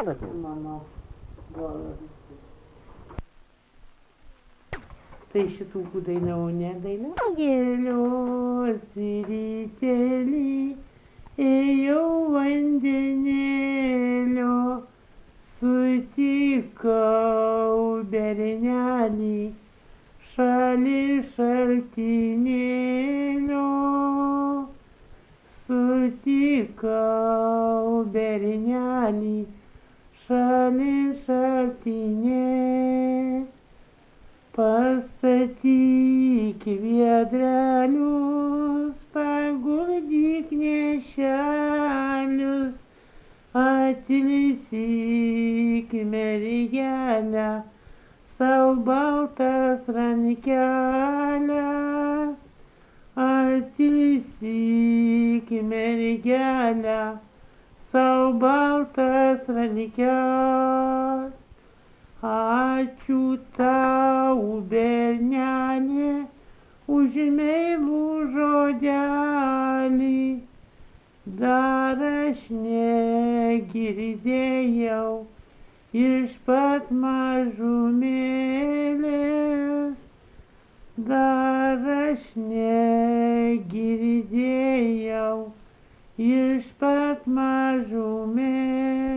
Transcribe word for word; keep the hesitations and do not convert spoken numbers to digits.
apie? Mano brolio. Tai šitų dainavau nedainavau. Gėlios rytelį, ėjau vandenėlio, sutikau bernelį, šalia šaltinėlio. Sutikau bernelį, šalia šaltinėlio. Pastatyk viedrelius, paguldyk nešelius, atilsyk mergelę, sau baltas rankeles. Atilsyk mergelę, sau baltas rankeles. Ačiū tau, bernelė, už meilų žodelį, dar aš negirdėjau iš pat mažumėlės, dar aš negirdėjau iš pat mažumėlės.